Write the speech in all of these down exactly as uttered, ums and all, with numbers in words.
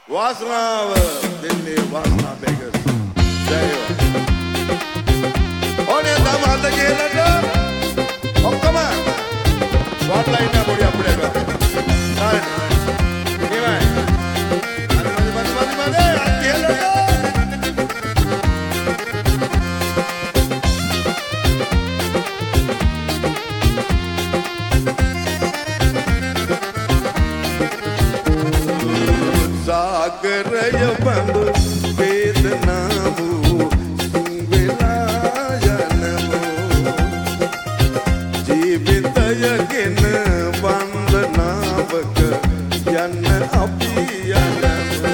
වාසනාව දෙන්නේ වාසනා බේකර්ස්. ජයවා. ඕනේ තම අත කියලට ඔක්කොම ස්පොට් ලයිට් එක පොඩි අප්ඩේට් එකක්. හරි. ඉතින් අර මදි මදි මදි මදි අත කියලට सागरय बंद वेदनावु सुवेलायनमो जीवितयगिन वंदनावक यन अपियनमो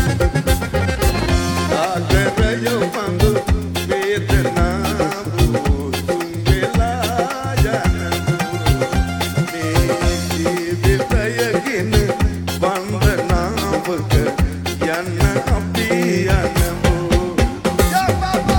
सागरय बंद वेदनावु सुवेलायनमो मे जीवितयगिन वंदनावक Yana api yanamo Ya Baba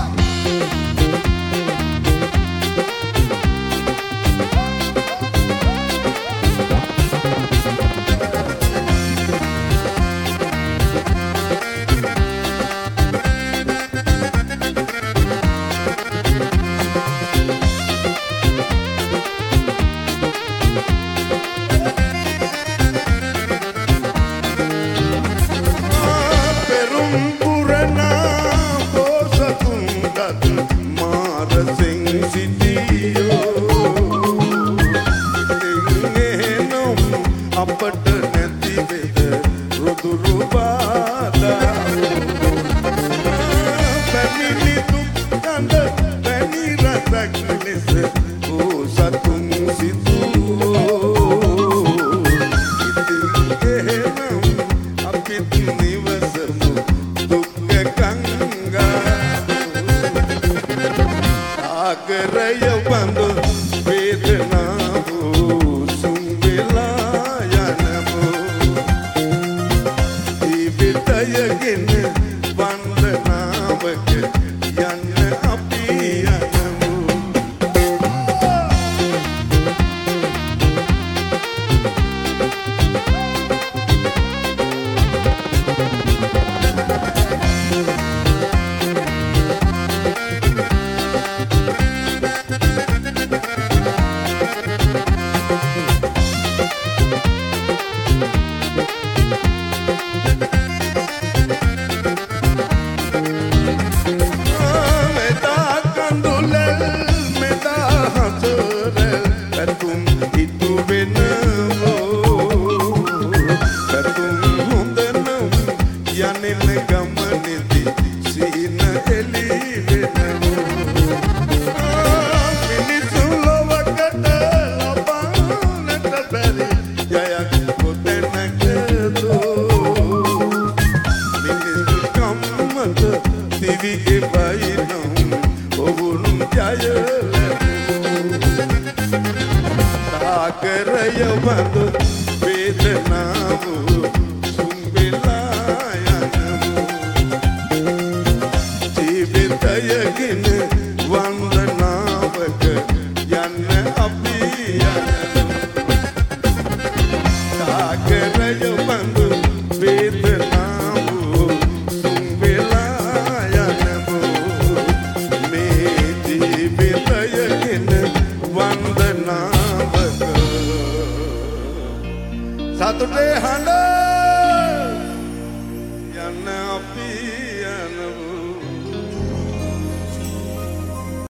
අපට නැති වෙද රුදුරු බාධා පැමිණි දුක් කඳ පැණි රසක් ලෙස ඕ සතුන් සිතුවෝ ඉතින් එහෙනම් අපිත් නිවසමු දුක් ගංගා ආගරය බඳු වේදනාව යගින් වන්දනාවක යන්න අපි යනමු කරය බඳ වේදනාව සුම්බෙලා යනමු ජීවිතයකින් වන්දනාවක යන්න අපි යනමු කරය බඳ වේදනාව සුම්බෙලා යනමු මේ ජීවිතයකින් වන්දනාවක සතුටේ හඬ යන්න අපි